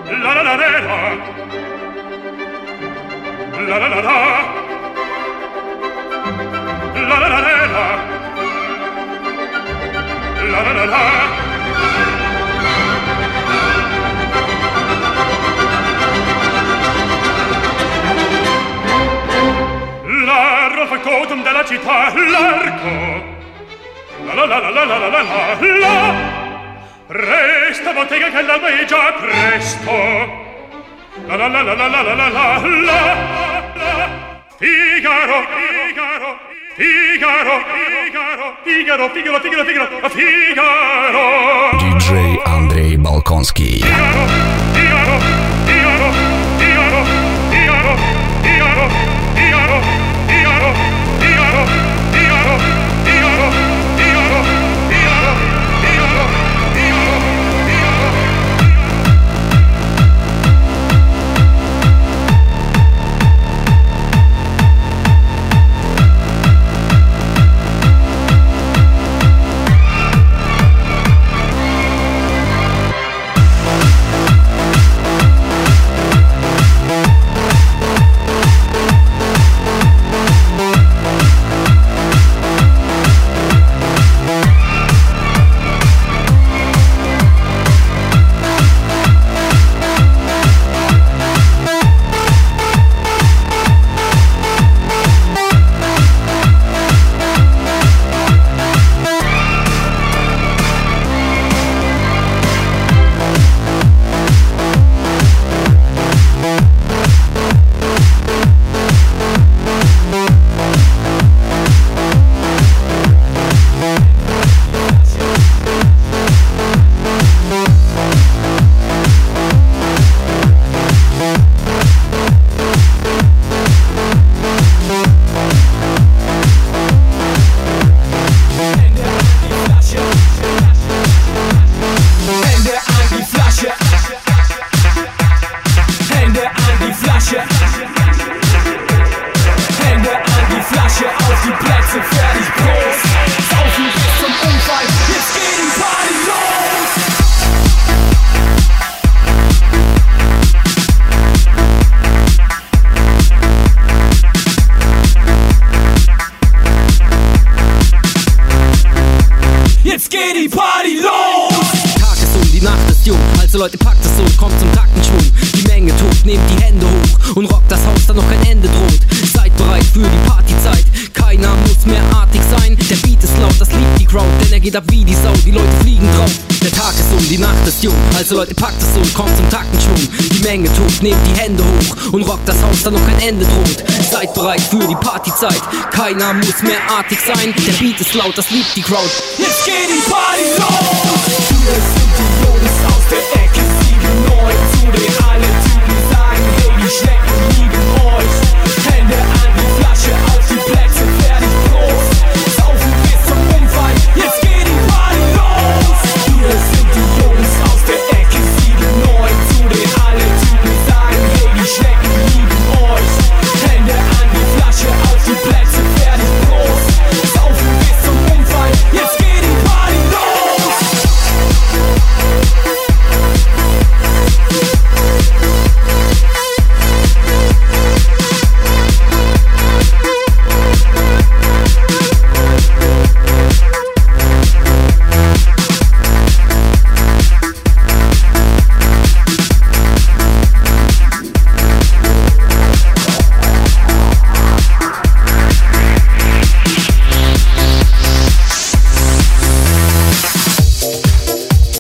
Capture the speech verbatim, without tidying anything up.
La la la la la la la la la la la la la la la. L'arro fa codum della città, l'arco. La la la la la la la la la. Resta bottega che l'alba è già presto. La la la la la la la la la la. Figaro, Figaro, Figaro, Figaro, Figaro, Figaro, Figaro, Figaro, Figaro. ди джей Андрей Балконский. Figaro, Figaro, Figaro, Figaro, Figaro, Figaro, Figaro, Figaro, Figaro, Figaro, Figaro, Figaro, Figaro, Figaro, Figaro, Figaro. Leute, packt es so, kommt zum Taktenschwung. Die Menge tobt, nehmt die Hände hoch und rockt das Haus, da noch kein Ende droht. Seid bereit für die Partyzeit, keiner muss mehr artig sein. Der Beat ist laut, das liebt die Crowd, denn er geht ab wie die Sau, die Leute fliegen drauf. Der Tag ist um, die Nacht ist jung, also Leute, packt es so, kommt zum Taktenschwung. Die Menge tobt, nehmt die Hände hoch und rockt das Haus, da noch kein Ende droht. Seid bereit für die Partyzeit, keiner muss mehr artig sein. Der Beat ist laut, das liebt die Crowd. Jetzt geht die Party los!